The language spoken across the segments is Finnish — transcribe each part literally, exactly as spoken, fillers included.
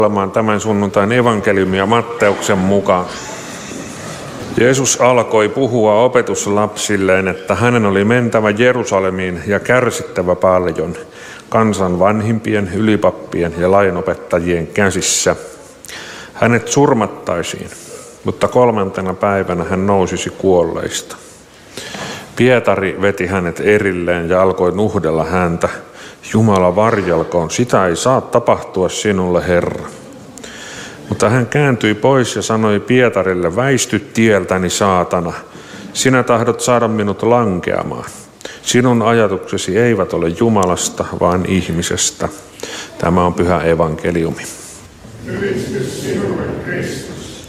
Olemaan tämän sunnuntain evankeliumia Matteuksen mukaan. Jeesus alkoi puhua opetuslapsilleen, että hänen oli mentävä Jerusalemiin ja kärsittävä paljon kansan vanhimpien, ylipappien ja lainopettajien käsissä. Hänet surmattaisiin, mutta kolmantena päivänä hän nousisi kuolleista. Pietari veti hänet erilleen ja alkoi nuhdella häntä. Jumala varjelkoon, sitä ei saa tapahtua sinulle, Herra. Mutta hän kääntyi pois ja sanoi Pietarille, väisty tieltäni, saatana. Sinä tahdot saada minut lankeamaan. Sinun ajatuksesi eivät ole Jumalasta, vaan ihmisestä. Tämä on pyhä evankeliumi. Ylistys sinulle, Kristus.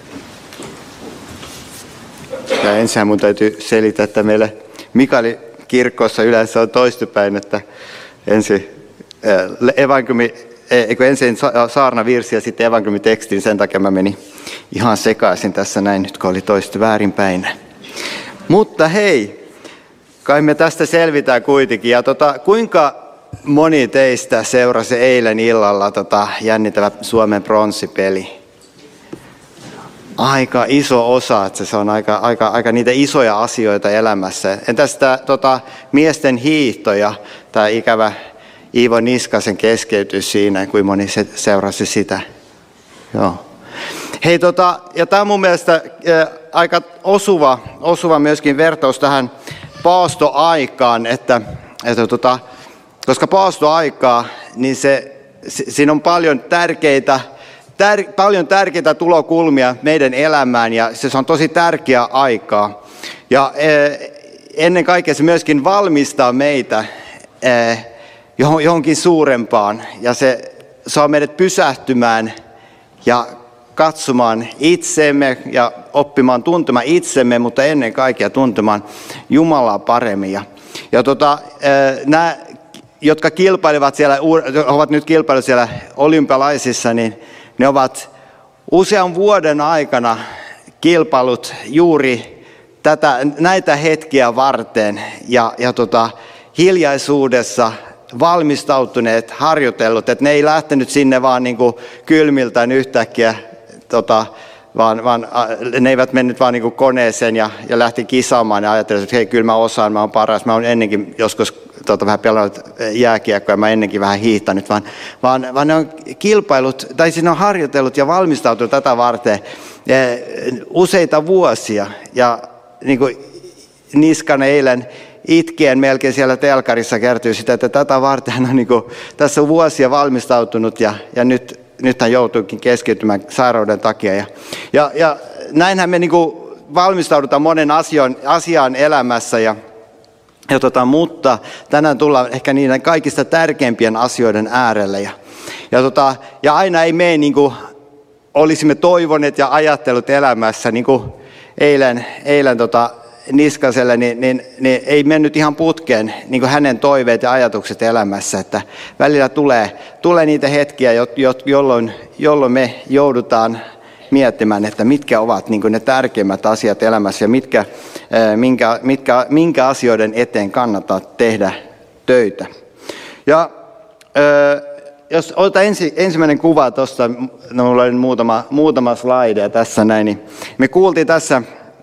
Ja ensin mun täytyy selittää, että meillä Mikaelin kirkossa yleensä on toistepäin, että ensin evankeliumi, eikö ensin saarnavirsi ja sitten evankeliumitekstiin, sen takia mä menin ihan sekaisin tässä näin nyt, kun oli toista väärinpäin. Mutta hei, kai me tästä selvitään kuitenkin. Ja tota, kuinka moni teistä seurasi eilen illalla tota, jännittävä Suomen pronssipeli? Aika iso osa, että se on aika, aika, aika niitä isoja asioita elämässä. Entäs tämä tota, miesten hiihto ja tämä ikävä Iivo Niskasen keskeytys siinä, kuinka moni se seurasi sitä? Joo. Hei, tota, ja tämä on mun mielestä ää, aika osuva, osuva myöskin vertaus tähän paastoaikaan, että, että tota, koska paastoaikaa, niin se, se, siinä on paljon tärkeitä, tär, paljon tärkeitä tulokulmia meidän elämään, ja se on tosi tärkeä aikaa. Ja ää, ennen kaikkea se myöskin valmistaa meitä ää, johonkin suurempaan, ja se saa meidät pysähtymään ja katsomaan itsemme ja oppimaan tuntemaan itsemme, mutta ennen kaikkea tuntemaan Jumalaa paremmin. Ja, ja tota, nämä, jotka kilpailevat siellä, ovat nyt kilpailut siellä olympialaisissa, niin ne ovat usean vuoden aikana kilpailut juuri tätä, näitä hetkiä varten ja, ja tota, hiljaisuudessa valmistautuneet, harjoitellut, että ne ei lähtenyt sinne vaan niin kuin kylmiltään yhtäkkiä, tota, vaan, vaan ne eivät mennyt vaan niin kuin koneeseen ja, ja lähti kisaamaan ja ajattelivat, että hei, kyllä mä osaan, mä oon paras, mä oon ennenkin joskus tota, vähän pelannut jääkiekkoa ja mä oon ennenkin vähän hiihtänyt, vaan, vaan, vaan ne on kilpailut, tai siinä on harjoitellut ja valmistautunut tätä varten ja, useita vuosia, ja niin kuin Niskanen eilen itkien melkein siellä telkarissa kertyy sitä, että tätä varten hän on niin kuin, tässä on vuosia valmistautunut ja, ja nyt, nyt hän joutuukin keskeytymään sairauden takia. Ja, ja, ja näinhän me niin kuin valmistaudutaan monen asian, asiaan elämässä, ja, ja tota, mutta tänään tullaan ehkä niiden kaikista tärkeimpien asioiden äärelle. Ja, ja, tota, ja aina ei mene niin kuin olisimme toivoneet ja ajattelut elämässä, niin kuin eilen, eilen tota, Niskaselle, niin, niin, niin ei mennyt ihan putkeen niin kuin hänen toiveet ja ajatukset elämässä, että välillä tulee, tulee niitä hetkiä, jolloin, jolloin me joudutaan miettimään, että mitkä ovat niin kuin ne tärkeimmät asiat elämässä ja mitkä, minkä, mitkä, minkä asioiden eteen kannattaa tehdä töitä. Ja jos otetaan ensi, ensimmäinen kuva tuosta, no, minulla on muutama, muutama slaide tässä näin, niin me kuultiin tässä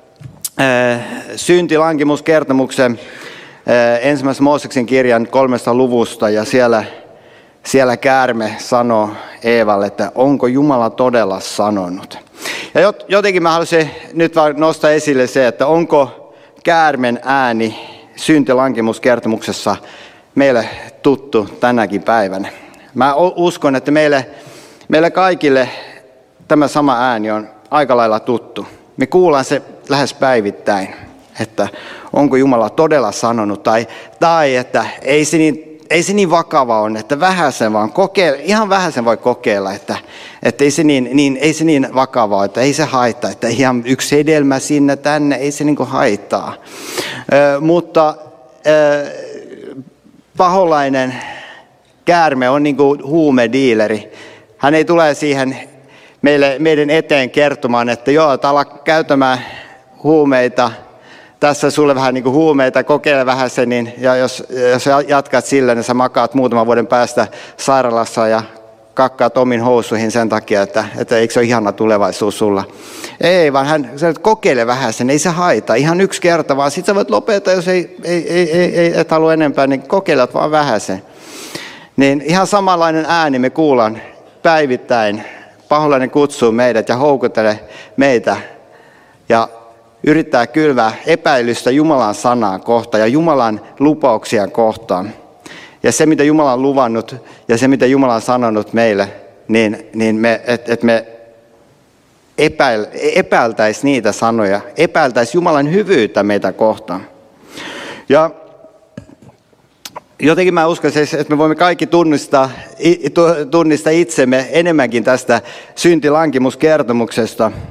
syntilankemuskertomuksen ensimmäisen Mooseksen kirjan kolmesta luvusta, ja siellä, siellä käärme sanoo Eevalle, että onko Jumala todella sanonut. Ja jotenkin mä haluaisin nyt vaan nostaa esille se, että onko käärmen ääni syntilankemuskertomuksessa meille tuttu tänäkin päivänä. Mä uskon, että meille, meille kaikille tämä sama ääni on aika lailla tuttu. Me kuullaan se lähes päivittäin, että onko Jumala todella sanonut, tai, tai että ei se, niin, ei se niin vakava on, että vähäsen vaan kokeilla, ihan vähäsen voi kokeilla, että, että ei, se niin, niin, ei se niin vakavaa, että ei se haittaa, että ihan yksi hedelmä sinne tänne, ei se niin kuin haittaa. Ö, mutta ö, paholainen käärme on niin kuin huumediileri. Hän ei tule siihen meille, meidän eteen kertomaan, että joo, ala käytämään huumeita, tässä sulle vähän niin kuin huumeita, kokeile vähän sen, niin, ja jos, jos jatkat sillä, niin sä makaat muutaman vuoden päästä sairaalassa ja kakkaat omin housuihin sen takia, että, että eikö se ole ihana tulevaisuus sulla. Ei, vaan hän sanoo, että kokeile vähän sen, ei se haita. Ihan yksi kerta, vaan sit sä voit lopettaa, jos ei, ei, ei, ei, ei et halua enempää, niin kokeilet vaan vähän sen. Niin ihan samanlainen ääni me kuullaan päivittäin. Paholainen kutsuu meidät ja houkuttelee meitä ja yrittää kylvää epäilystä Jumalan sanaa kohtaan ja Jumalan lupauksia kohtaan. Ja se, mitä Jumala on luvannut ja se, mitä Jumala on sanonut meille, niin, niin me, että et me epäil, epäiltäisiin niitä sanoja, epäiltäisiin Jumalan hyvyyttä meitä kohtaan. Ja jotenkin mä uskon, että me voimme kaikki tunnistaa, tunnistaa itsemme enemmänkin tästä syntilankemuskertomuksesta,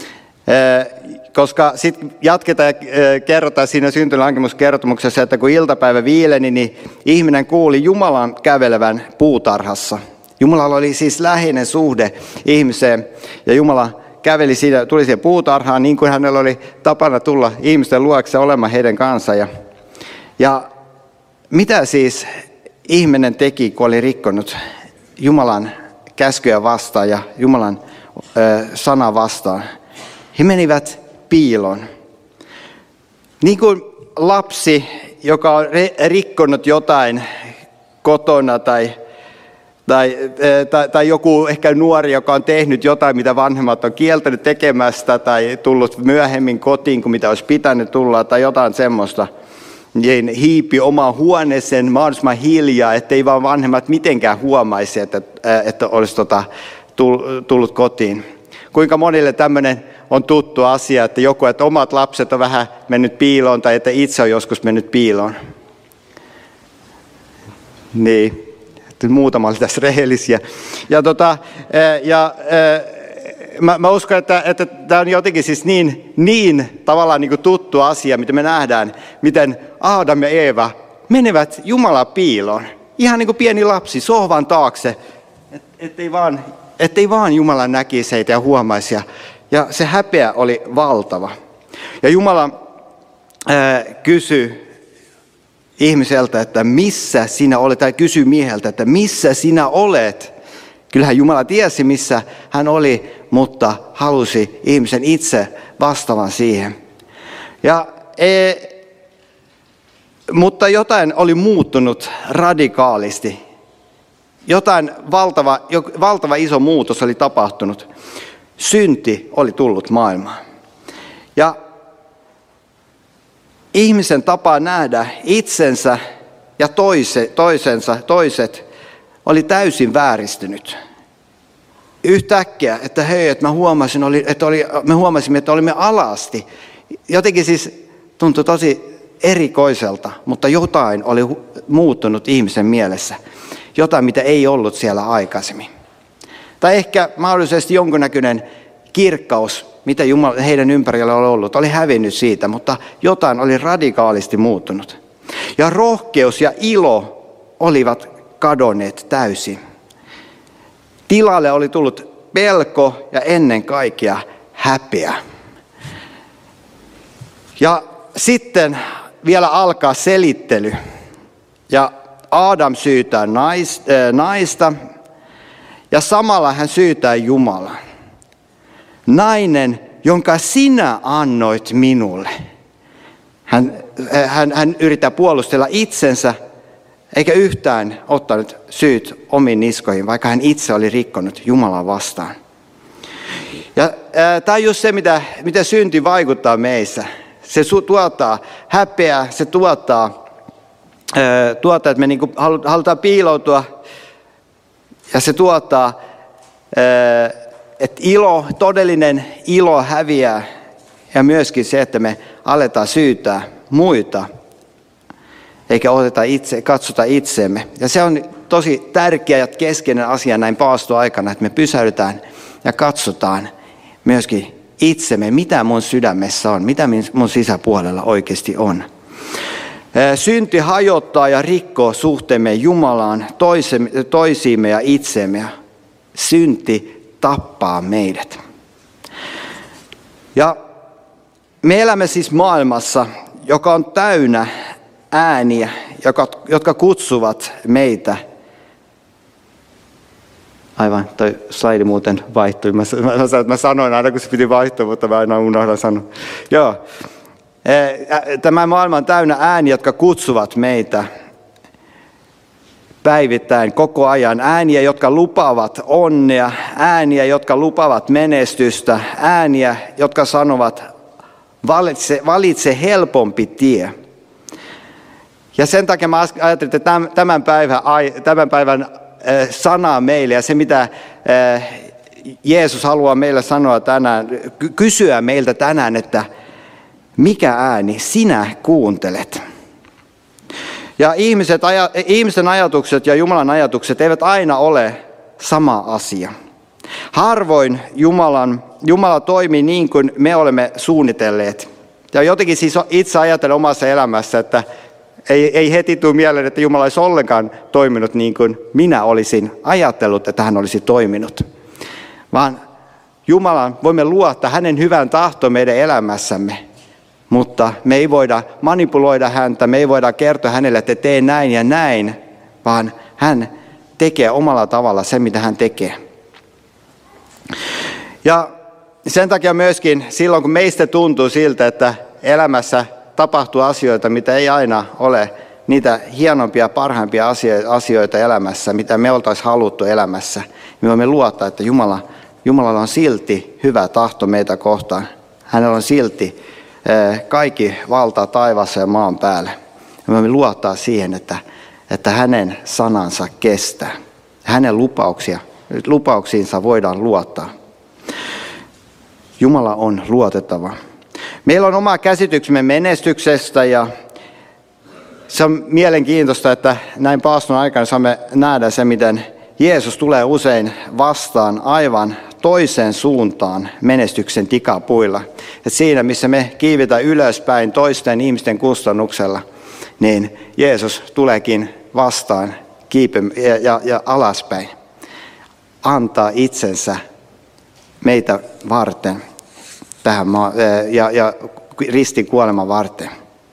koska sitten jatketaan ja kerrotaan siinä syntilankemuskertomuksessa, että kun iltapäivä viileni, niin ihminen kuuli Jumalan kävelevän puutarhassa. Jumalalla oli siis läheinen suhde ihmiseen ja Jumala käveli siinä, tuli siihen puutarhaan niin kuin hänellä oli tapana tulla ihmisten luokse olemaan heidän kanssa. Ja, ja mitä siis ihminen teki, kun oli rikkonut Jumalan käskyjä vastaan ja Jumalan ö, sana vastaan? He menivät piiloon. Niin kuin lapsi, joka on rikkonut jotain kotona tai, tai, tai, tai joku ehkä nuori, joka on tehnyt jotain, mitä vanhemmat on kieltänyt tekemästä tai tullut myöhemmin kotiin kuin mitä olisi pitänyt tulla tai jotain semmoista, niin hiipi omaan huoneeseen mahdollisimman hiljaa, ettei vaan vanhemmat mitenkään huomaisi, että, että olisi tota, tullut kotiin. Kuinka monille tämmöinen on tuttu asia, että joku, että omat lapset on vähän mennyt piiloon tai että itse on joskus mennyt piiloon. Niin, muutama oli tässä rehellisiä. Ja, tota, ja mä, mä uskon, että, että tämä on jotenkin siis niin, niin tavallaan niin kuin tuttu asia, mitä me nähdään, miten Aadam ja Eeva menevät Jumalan piiloon. Ihan niin kuin pieni lapsi sohvan taakse, et, ettei vaan... Ettei vaan Jumala näkisi heitä ja huomaisi. Ja, ja se häpeä oli valtava. Ja Jumala ää, kysyi ihmiseltä, että missä sinä olet, tai kysyi mieheltä, että missä sinä olet. Kyllähän Jumala tiesi, missä hän oli, mutta halusi ihmisen itse vastaavan siihen. Ja, e, mutta jotain oli muuttunut radikaalisti. Jotain valtava, valtava iso muutos oli tapahtunut. Synti oli tullut maailmaan. Ja ihmisen tapa nähdä itsensä ja toise, toisensa, toiset oli täysin vääristynyt. Yhtäkkiä, että hei, että mä huomasin, että oli, me huomasimme, että olimme alasti. Jotenkin siis tuntui tosi erikoiselta, mutta jotain oli muuttunut ihmisen mielessä. Jotain, mitä ei ollut siellä aikaisemmin. Tai ehkä mahdollisesti jonkunnäköinen kirkkaus, mitä Jumala, heidän ympärillä oli ollut, oli hävinnyt siitä, mutta jotain oli radikaalisti muuttunut. Ja rohkeus ja ilo olivat kadonneet täysin. Tilalle oli tullut pelko ja ennen kaikkea häpeä. Ja sitten vielä alkaa selittely. Ja Aadam syytää naista ja samalla hän syytää Jumalaa. Nainen, jonka sinä annoit minulle. Hän, hän, hän yrittää puolustella itsensä eikä yhtään ottanut syyt omiin niskoihin, vaikka hän itse oli rikkonut Jumalaa vastaan. Ja tämä on just se, mitä, mitä synti vaikuttaa meissä. Se tuottaa häpeää, se tuottaa... tuottaa, että me niin kuin halutaan piiloutua ja se tuottaa, että ilo, todellinen ilo häviää ja myöskin se, että me aletaan syytää muita eikä oteta itse, katsota itseemme. Ja se on tosi tärkeä ja keskeinen asia näin paastoaikana, että me pysäydytään ja katsotaan myöskin itsemme, mitä mun sydämessä on, mitä mun sisäpuolella oikeasti on. Synti hajottaa ja rikkoo suhteemme Jumalaan, toisiimme ja itseemme. Synti tappaa meidät. Ja me elämme siis maailmassa, joka on täynnä ääniä, jotka kutsuvat meitä Aivan, toi slaidi muuten vaihtui. Mä, mä, mä, mä sanoin aina, kun se piti vaihtua, mutta mä aina unohdan sanoa. Joo. Tämä maailma on täynnä ääniä, jotka kutsuvat meitä päivittäin koko ajan. Ääniä, jotka lupaavat onnea, ääniä, jotka lupaavat menestystä, ääniä, jotka sanovat, valitse, valitse helpompi tie. Ja sen takia mä ajattelin, että tämän päivän, tämän päivän sana meille ja se, mitä Jeesus haluaa meille sanoa tänään, kysyä meiltä tänään, että mikä ääni sinä kuuntelet? Ja ihmiset, ihmisten ajatukset ja Jumalan ajatukset eivät aina ole sama asia. Harvoin Jumalan, Jumala toimii niin kuin me olemme suunnitelleet. Ja jotenkin siis itse ajattelen omassa elämässä, että ei, ei heti tule mieleen, että Jumala olisi ollenkaan toiminut niin kuin minä olisin ajatellut, että hän olisi toiminut. Vaan Jumalan voimme luottaa hänen hyvän tahtoon meidän elämässämme. Mutta me ei voida manipuloida häntä, me ei voida kertoa hänelle, että tee näin ja näin, vaan hän tekee omalla tavalla se, mitä hän tekee. Ja sen takia myöskin silloin, kun meistä tuntuu siltä, että elämässä tapahtuu asioita, mitä ei aina ole niitä hienompia, parhaimpia asioita elämässä, mitä me oltaisiin haluttu elämässä, me voimme luottaa, että Jumala, Jumalalla on silti hyvä tahto meitä kohtaan. Hänellä on silti kaikki valta taivaassa ja maan päällä. Me voimme luottaa siihen, että, että hänen sanansa kestää. Hänen lupauksia, lupauksiinsa voidaan luottaa. Jumala on luotettava. Meillä on oma käsityksemme menestyksestä ja se on mielenkiintoista, että näin paaston aikana saamme nähdä se, miten Jeesus tulee usein vastaan aivan toiseen suuntaan menestyksen tikapuilla. Et siinä, missä me kiivitään ylöspäin toisten ihmisten kustannuksella, niin Jeesus tuleekin vastaan kiipe ja, ja, ja alaspäin. Antaa itsensä meitä varten tähän maa, ja, ja ristin kuoleman varten.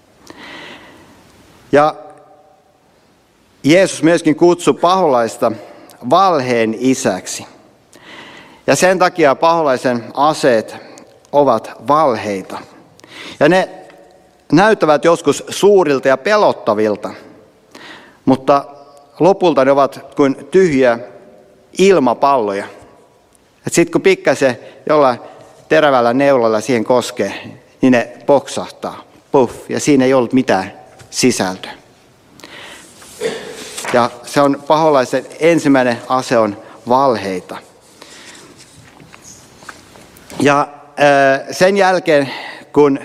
Ja Jeesus myöskin kutsui paholaista valheen isäksi. Ja sen takia paholaisen aseet ovat valheita. Ja ne näyttävät joskus suurilta ja pelottavilta, mutta lopulta ne ovat kuin tyhjiä ilmapalloja. Sitten kun pikkasen jollain terävällä neulalla siihen koskee, niin ne poksahtaa. Puff, ja siinä ei ollut mitään sisältöä. Ja se on paholaisen ensimmäinen ase on valheita. Ja sen jälkeen, kun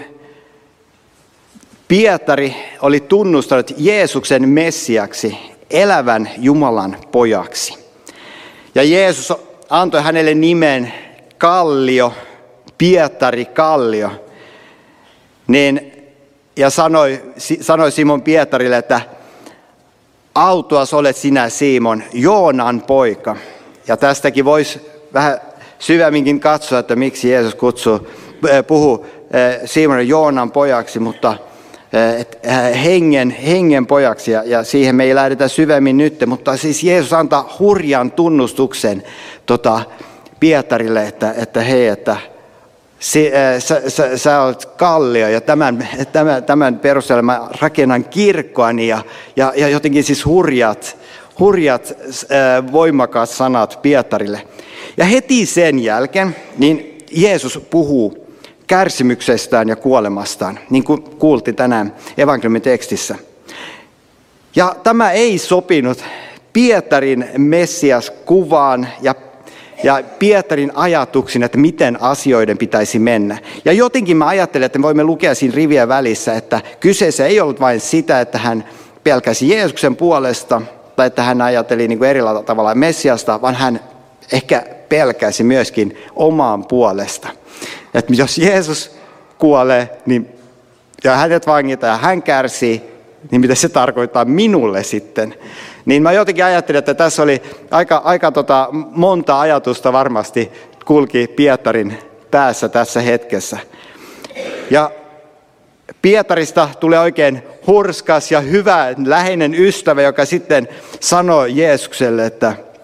Pietari oli tunnustanut Jeesuksen Messiaksi, elävän Jumalan pojaksi. Ja Jeesus antoi hänelle nimen Kallio, Pietari Kallio. Niin, ja sanoi, sanoi Simon Pietarille, että autuas olet sinä Simon, Joonan poika. Ja tästäkin voisi vähän syvemminkin katsoa, että miksi Jeesus kutsuu, puhuu Simonin Joonan pojaksi, mutta hengen, hengen pojaksi, ja, ja siihen me ei lähdetä syvemmin nyt, mutta siis Jeesus antaa hurjan tunnustuksen tota, Pietarille, että, että hei, että si, ä, sä, sä, sä olet kallio, ja tämän, tämän, tämän perusteella mä rakennan kirkkoani, ja, ja, ja jotenkin siis hurjat, hurjat ä, voimakas sanat Pietarille. Ja heti sen jälkeen niin Jeesus puhuu kärsimyksestään ja kuolemastaan, niin kuin kuultiin tänään evankeliumin tekstissä. Ja tämä ei sopinut Pietarin Messias-kuvaan ja, ja Pietarin ajatuksiin, että miten asioiden pitäisi mennä. Ja jotenkin mä ajattelen, että me voimme lukea siinä rivien välissä, että kyseessä ei ollut vain sitä, että hän pelkäsi Jeesuksen puolesta, tai että hän ajatteli niin kuin eri tavalla Messiasta, vaan hän ehkä pelkäsi myöskin omaan puolesta. Että jos Jeesus kuolee niin, ja hänet vangitaan ja hän kärsii, niin mitä se tarkoittaa minulle sitten? Niin mä jotenkin ajattelin, että tässä oli aika, aika tota, monta ajatusta varmasti kulki Pietarin päässä tässä hetkessä. Ja Pietarista tulee oikein hurskas ja hyvä läheinen ystävä, joka sitten sanoi Jeesukselle, että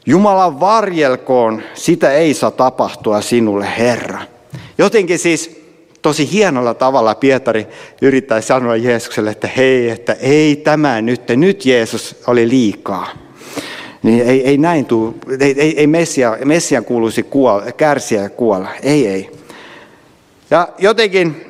Jumala varjelkoon, sitä ei saa tapahtua sinulle, Herra. Jotenkin siis tosi hienolla tavalla Pietari yrittää sanoa Jeesukselle, että hei, että ei tämä nyt, nyt Jeesus oli liikaa. Niin ei, ei näin tule, ei, ei, ei Messia, Messian kuuluisi kuolla, kärsiä ja kuolla, ei, ei. Ja jotenkin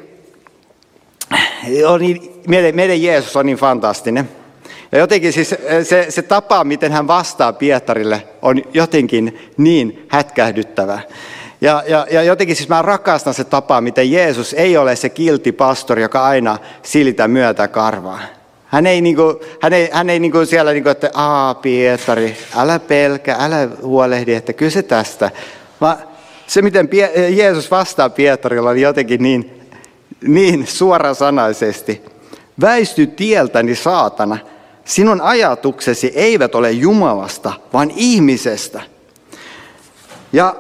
on niin, meidän, meidän Jeesus on niin fantastinen. Ja jotenkin siis se, se tapa, miten hän vastaa Pietarille, on jotenkin niin hätkähdyttävä. Ja, ja, ja jotenkin siis mä rakastan se tapa, miten Jeesus ei ole se kiltti pastori, joka aina siltä myötä karvaa. Hän ei, niinku, hän ei, hän ei niinku siellä, niinku, että aa Pietari, älä pelkä, älä huolehdi, että kyllä se tästä. Vaan se, miten Pie- Jeesus vastaa Pietarilla, oli jotenkin niin, niin suorasanaisesti. Väisty tieltäni, saatana. Sinun ajatuksesi eivät ole Jumalasta, vaan ihmisestä. Ja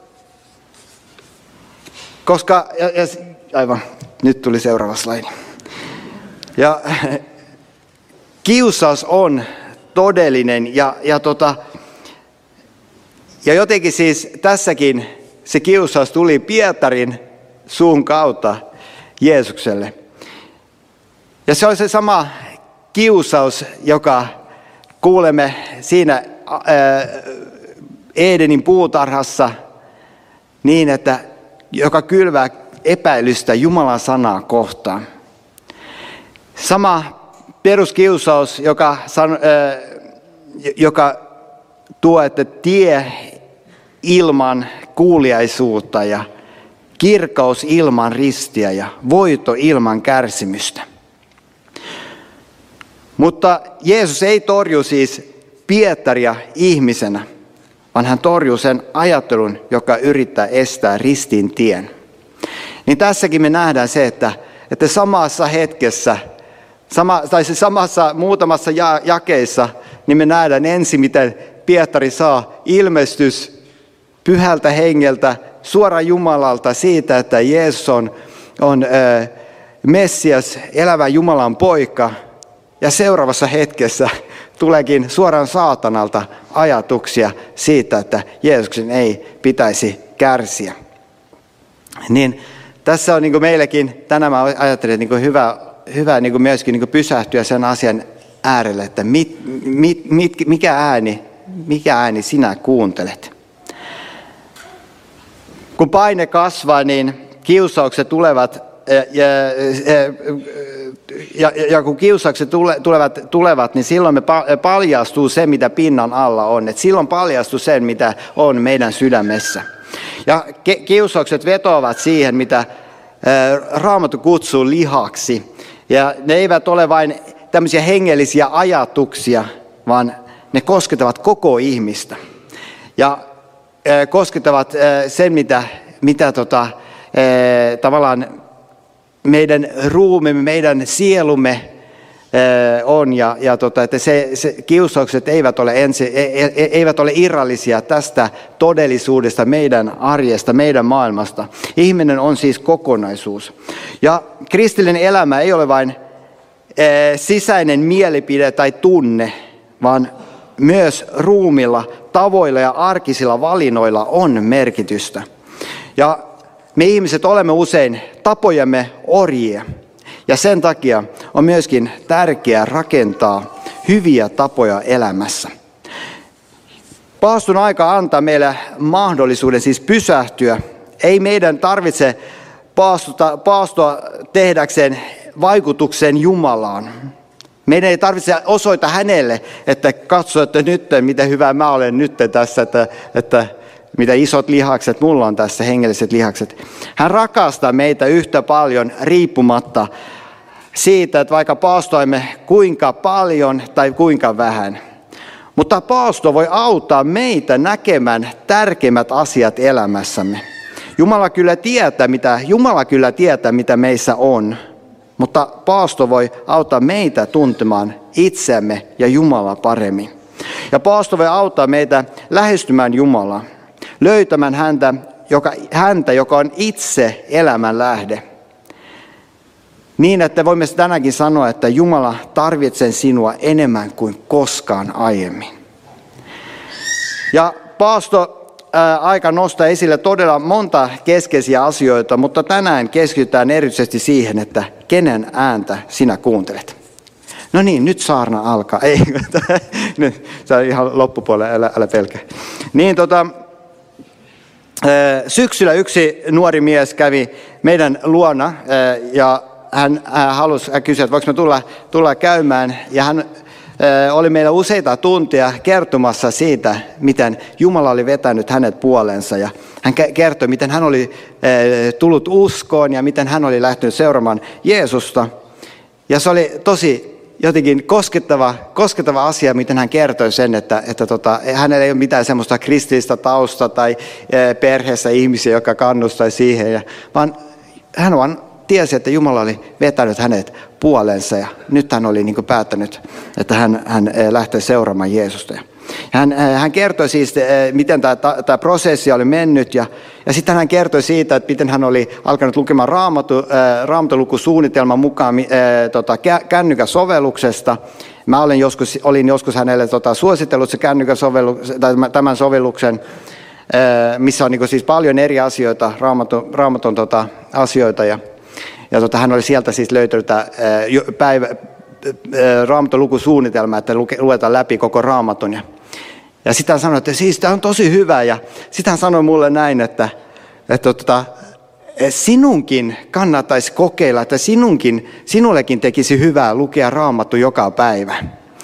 koska, ja, ja, aivan, nyt tuli seuraava slaidi. Ja kiusaus on todellinen ja, ja, tota, ja jotenkin siis tässäkin se kiusaus tuli Pietarin suun kautta Jeesukselle. Ja se on se sama kiusaus, joka kuulemme siinä ää, Edenin puutarhassa niin, että joka kylvää epäilystä Jumalan sanaa kohtaan. Sama peruskiusaus, joka, san, ää, joka tuo, että tie ilman kuuliaisuutta ja kirkaus ilman ristiä ja voito ilman kärsimystä. Mutta Jeesus ei torju siis Pietaria ihmisenä, vaan hän torjuu sen ajattelun, joka yrittää estää ristin tien. Niin tässäkin me nähdään se, että, että samassa hetkessä, sama, tai se samassa muutamassa ja, jakeissa, niin me nähdään ensin, miten Pietari saa ilmestys pyhältä hengeltä, suoraan Jumalalta siitä, että Jeesus on, on äh, Messias, elävä Jumalan poika. Ja seuraavassa hetkessä tuleekin suoraan saatanalta ajatuksia siitä, että Jeesuksen ei pitäisi kärsiä. Niin tässä on niin kuin meillekin, tänään mä ajattelin, niin kuin hyvä, hyvä niin kuin myöskin niin kuin pysähtyä sen asian äärelle, että mit, mit, mit, mikä, ääni, mikä ääni sinä kuuntelet. Kun paine kasvaa, niin kiusaukset tulevat ja, ja, ja, ja kun kiusaukset tulevat, tulevat, niin silloin me paljastuu se, mitä pinnan alla on. Et silloin paljastuu sen, mitä on meidän sydämessä. Ja kiusaukset vetoavat siihen, mitä Raamattu kutsuu lihaksi. Ja ne eivät ole vain tämmöisiä hengellisiä ajatuksia, vaan ne koskettavat koko ihmistä. Ja koskettavat sen, mitä, mitä tota, tavallaan meidän ruumimme, meidän sielumme on. Ja, ja tota, että se, se, kiusaukset eivät ole, ensi, eivät ole irrallisia tästä todellisuudesta, meidän arjesta, meidän maailmasta. Ihminen on siis kokonaisuus. Ja kristillinen elämä ei ole vain sisäinen mielipide tai tunne, vaan myös ruumilla, tavoilla ja arkisilla valinnoilla on merkitystä. Ja me ihmiset olemme usein tapojemme orjia. Ja sen takia on myöskin tärkeää rakentaa hyviä tapoja elämässä. Paaston aika antaa meille mahdollisuuden siis pysähtyä. Ei meidän tarvitse paastoa, paastoa tehdäkseen vaikutuksen Jumalaan. Meidän ei tarvitse osoittaa hänelle, että katso, että nyt, miten hyvä mä olen nyt tässä, että, että mitä isot lihakset mulla on tässä, hengelliset lihakset. Hän rakastaa meitä yhtä paljon riippumatta siitä, että vaikka paastoimme kuinka paljon tai kuinka vähän. Mutta paasto voi auttaa meitä näkemään tärkeimmät asiat elämässämme. Jumala kyllä tietää, mitä, Jumala kyllä tietää, mitä meissä on. Mutta paasto voi auttaa meitä tuntemaan itseämme ja Jumalaa paremmin. Ja paasto voi auttaa meitä lähestymään Jumalaa, löytämään häntä joka, häntä, joka on itse elämän lähde. Niin, että voimme tänäänkin sanoa, että Jumala tarvitsee sinua enemmän kuin koskaan aiemmin. Ja paasto ää, aika nostaa esille todella monta keskeisiä asioita, mutta tänään keskitytään erityisesti siihen, että kenen ääntä sinä kuuntelet. No niin, nyt saarna alkaa. Ei, nyt, se on ihan loppupuolella, älä, älä pelkää. Niin tota... Syksyllä yksi nuori mies kävi meidän luona ja hän, hän halusi kysyä, että voiko me tulla, tulla käymään. Ja hän oli meillä useita tuntia kertomassa siitä, miten Jumala oli vetänyt hänet puoleensa. Ja hän kertoi, miten hän oli tullut uskoon ja miten hän oli lähtenyt seuraamaan Jeesusta. Ja se oli tosi jotenkin koskettava, koskettava asia, miten hän kertoi sen, että, että tota, hänellä ei ole mitään semmoista kristillistä tausta tai perheessä ihmisiä, jotka kannustaisi siihen, ja, vaan hän vaan tiesi, että Jumala oli vetänyt hänet puoleensa ja nyt hän oli niin kuin päättänyt, että hän, hän lähtee seuraamaan Jeesusta. Hän, hän kertoi siis, miten tämä, tämä prosessi oli mennyt ja, ja sitten hän kertoi siitä, että miten hän oli alkanut lukemaan raamatu, raamatulukusuunnitelman mukaan ää, tota, kännykän sovelluksesta. Mä olin joskus, olin joskus hänelle tota, suositellut se kännykän sovelluksen, tai tämän sovelluksen, ää, missä on niin kuin siis paljon eri asioita, raamatun, raamatun tota, asioita. Ja, ja tota, hän oli sieltä siis löytänyt ää, päivä, Raamatun lukusuunnitelma, että luetaan läpi koko Raamatun. Ja, ja sitten hän sanoi, että siis tämä on tosi hyvä. Ja sitten hän sanoi mulle näin, että, että, että sinunkin kannattaisi kokeilla, että sinunkin, sinullekin tekisi hyvää lukea Raamattu joka päivä.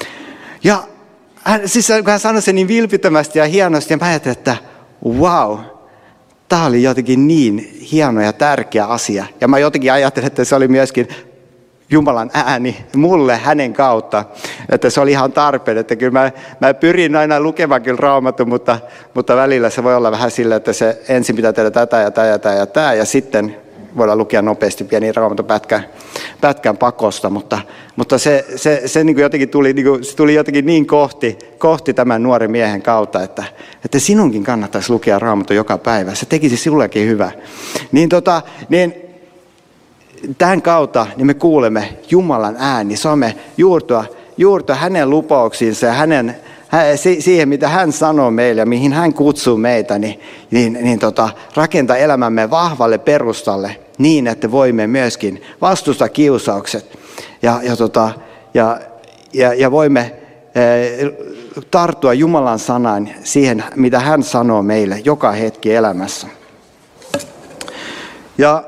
Ja hän, siis hän sanoi sen niin vilpittömästi ja hienosti, ja mä ajattelin, että wow, tämä oli jotenkin niin hieno ja tärkeä asia. Ja mä jotenkin ajattelin, että se oli myöskin Jumalan ääni mulle hänen kautta, että se oli ihan tarpeen, että kyllä mä, mä pyrin aina lukemaan kyllä Raamatun, mutta, mutta välillä se voi olla vähän sillä, että se ensin pitää tehdä tätä ja tätä ja tätä ja tätä, ja sitten voidaan lukea nopeasti pieni Raamatun pätkän, pätkän pakosta, mutta, mutta se, se, se niin kuin jotenkin tuli, niin kuin, se tuli jotenkin niin kohti, kohti tämän nuoren miehen kautta, että, että sinunkin kannattaisi lukea Raamatun joka päivä, se tekisi sinullekin hyvä. Niin tota, niin tämän kautta niin me kuulemme Jumalan ääni, saamme juurtua, juurtua hänen lupauksiinsa ja hänen, siihen, mitä hän sanoo meille ja mihin hän kutsuu meitä, niin, niin, niin tota, rakentaa elämämme vahvalle perustalle niin, että voimme myöskin vastustaa kiusaukset ja, ja, tota, ja, ja, ja voimme eh, tarttua Jumalan sanaan siihen, mitä hän sanoo meille joka hetki elämässä. Ja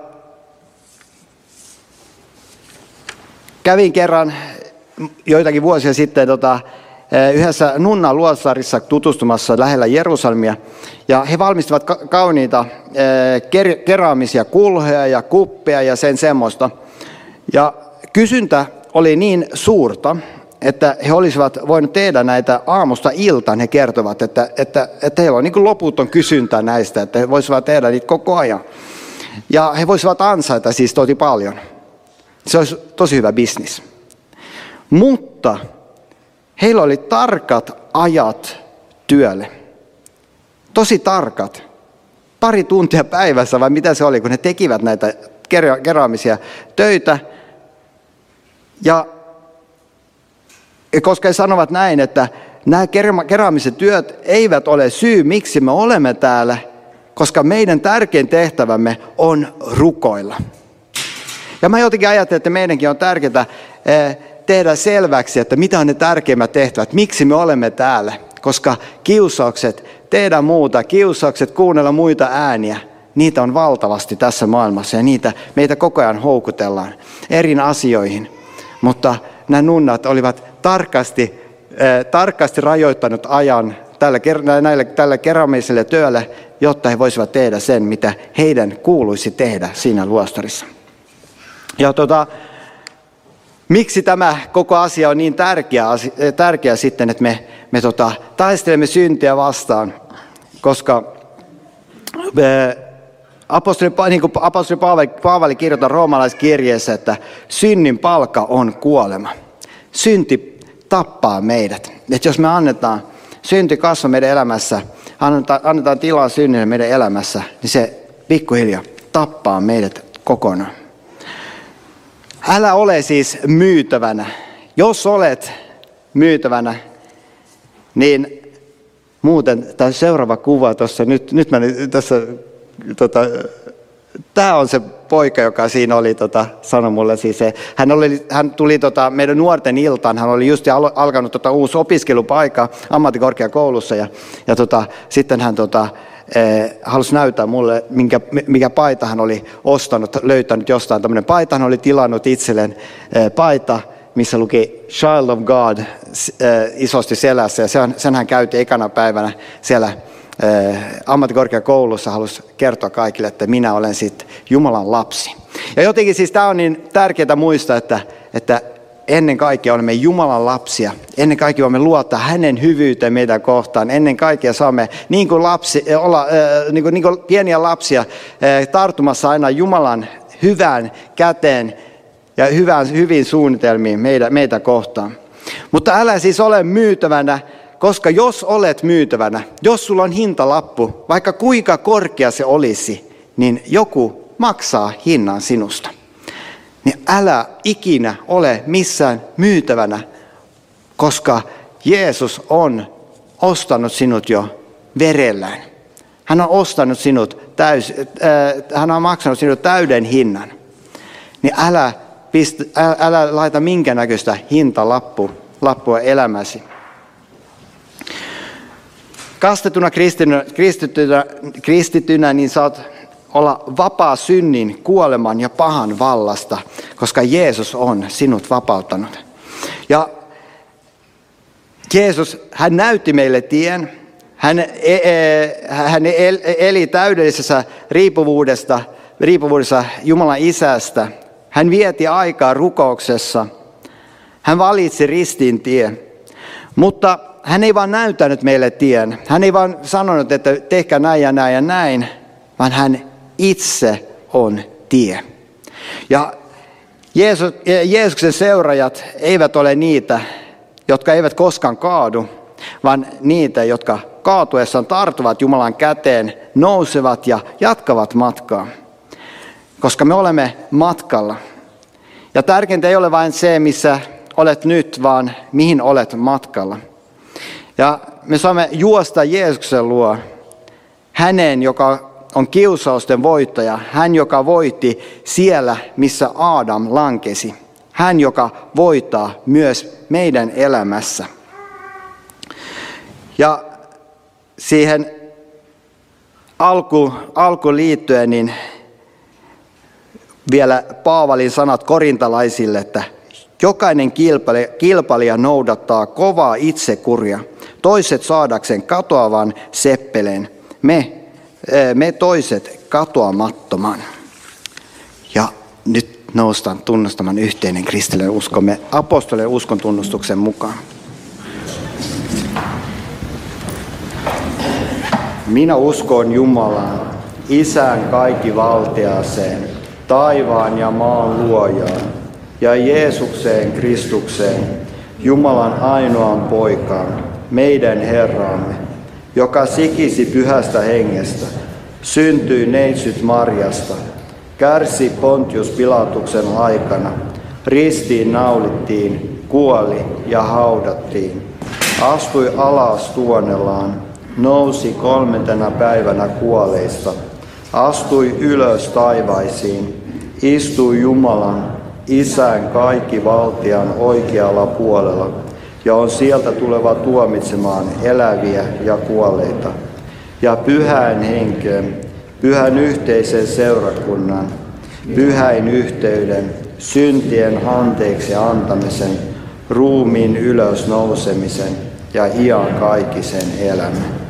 kävin kerran joitakin vuosia sitten tota, yhdessä nunnan luostarissa tutustumassa lähellä Jerusalemia. Ja he valmistivat ka- kauniita ker- keraamisia kulhoja ja kuppeja ja sen semmoista. Ja kysyntä oli niin suurta, että he olisivat voineet tehdä näitä aamusta iltaan. He kertovat, että, että, että heillä on niin kuin loputon kysyntä näistä, että he voisivat tehdä niitä koko ajan. Ja he voisivat ansaita siis tosi paljon. Se olisi tosi hyvä bisnis. Mutta heillä oli tarkat ajat työlle. Tosi tarkat. Pari tuntia päivässä, vai mitä se oli, kun he tekivät näitä keraamisia töitä. Ja koska he sanovat näin, että nämä keraamiset työt eivät ole syy, miksi me olemme täällä, koska meidän tärkein tehtävämme on rukoilla. Ja mä jotenkin ajattelin, että meidänkin on tärkeää tehdä selväksi, että mitä on ne tärkeimmät tehtävät, miksi me olemme täällä. Koska kiusaukset, tehdä muuta, kiusaukset, kuunnella muita ääniä, niitä on valtavasti tässä maailmassa ja niitä meitä koko ajan houkutellaan eri asioihin. Mutta nämä nunnat olivat tarkasti, äh, tarkasti rajoittanut ajan tälle, näille, tälle keräämiselle työlle, jotta he voisivat tehdä sen, mitä heidän kuuluisi tehdä siinä luostarissa. Ja tota, miksi tämä koko asia on niin tärkeä, tärkeä sitten, että me, me tota, taistelemme syntiä vastaan, koska me, apostoli, niin kuin apostoli Paavali, Paavali kirjoittaa roomalaiskirjeessä, että synnin palkka on kuolema. Synti tappaa meidät. Että jos me annetaan synti kasva meidän elämässä, annetaan, annetaan tilaa synnille meidän elämässä, niin se pikkuhiljaa tappaa meidät kokonaan. Älä ole siis myytävänä. Jos olet myytävänä, niin muuten, tämä seuraava kuva tuossa, nyt, nyt mä nyt tässä, tota, tämä on se poika, joka siinä oli, tota, sanoi mulle siis se, hän, oli, hän tuli tota, meidän nuorten iltaan, hän oli just alkanut tota, uusi opiskelupaikka ammattikorkeakoulussa ja, ja tota, sitten hän tota, eh, halusi näyttää mulle, minkä, mikä paita hän oli ostanut, löytänyt jostain tämmöinen paita, hän oli tilannut itselleen eh, paita, missä luki Child of God äh, isosti selässä, ja sen, sen hän käytti ekana päivänä siellä äh, ammattikorkeakoulussa, halusi kertoa kaikille, että minä olen sitten Jumalan lapsi. Ja jotenkin siis tämä on niin tärkeää muistaa, että, että ennen kaikkea olemme Jumalan lapsia, ennen kaikkea voimme luottaa hänen hyvyyteen meitä kohtaan, ennen kaikkea saamme niin kuin, lapsi, olla, äh, niin kuin, niin kuin pieniä lapsia äh, tarttumassa aina Jumalan hyvään käteen, ja hyvään, hyvin suunnitelmiin meitä, meitä kohtaan. Mutta älä siis ole myytävänä, koska jos olet myytävänä, jos sulla on hintalappu, vaikka kuinka korkea se olisi, niin joku maksaa hinnan sinusta. Niin älä ikinä ole missään myytävänä, koska Jeesus on ostanut sinut jo verellään. Hän on ostanut sinut täys, äh, hän on maksanut sinut täyden hinnan. Niin älä Pist, älä, älä laita minkä näköistä hintalappua lappua elämäsi. Kastetuna kristitynä, kristitynä, kristitynä, niin saat olla vapaa synnin, kuoleman ja pahan vallasta, koska Jeesus on sinut vapauttanut. Ja Jeesus, hän näytti meille tien. Hän, e, e, hän eli täydellisessä riippuvuudessa, riippuvuudessa Jumalan isästä. Hän vietti aikaa rukouksessa. Hän valitsi ristin tie. Mutta hän ei vaan näyttänyt meille tien. Hän ei vaan sanonut, että tehkää näin ja näin ja näin, vaan hän itse on tie. Ja Jeesus, Jeesuksen seuraajat eivät ole niitä, jotka eivät koskaan kaadu, vaan niitä, jotka kaatuessaan tarttuvat Jumalan käteen, nousevat ja jatkavat matkaa. Koska me olemme matkalla. Ja tärkeintä ei ole vain se, missä olet nyt, vaan mihin olet matkalla. Ja me saamme juosta Jeesuksen luo. Hänen, joka on kiusausten voittaja. Hän, joka voitti siellä, missä Aadam lankesi. Hän, joka voittaa myös meidän elämässä. Ja siihen alku, alku liittyen, niin vielä Paavalin sanat korintalaisille, että jokainen kilpailija, kilpailija noudattaa kovaa itsekuria, toiset saadakseen katoavan seppeleen, me, me toiset katoamattoman. Ja nyt noustaan tunnustamaan yhteinen kristillinen uskomme apostolien uskon tunnustuksen mukaan. Minä uskon Jumalaan, Isään kaikkivaltiaseen, taivaan ja maan luojaan, ja Jeesukseen Kristukseen, Jumalan ainoan poikaan, meidän Herramme, joka sikisi pyhästä hengestä, syntyi neitsyt Marjasta, kärsi Pontius Pilatuksen aikana, ristiin naulittiin, kuoli ja haudattiin, astui alas tuonellaan, nousi kolmantena päivänä kuolleista, astui ylös taivaisiin, istui Jumalan, Isän kaikkivaltian oikealla puolella, ja on sieltä tuleva tuomitsemaan eläviä ja kuolleita. Ja pyhään henkeen, pyhän yhteisen seurakunnan, pyhäin yhteyden, syntien anteeksi antamisen, ruumiin ylös nousemisen ja iankaikkisen elämän.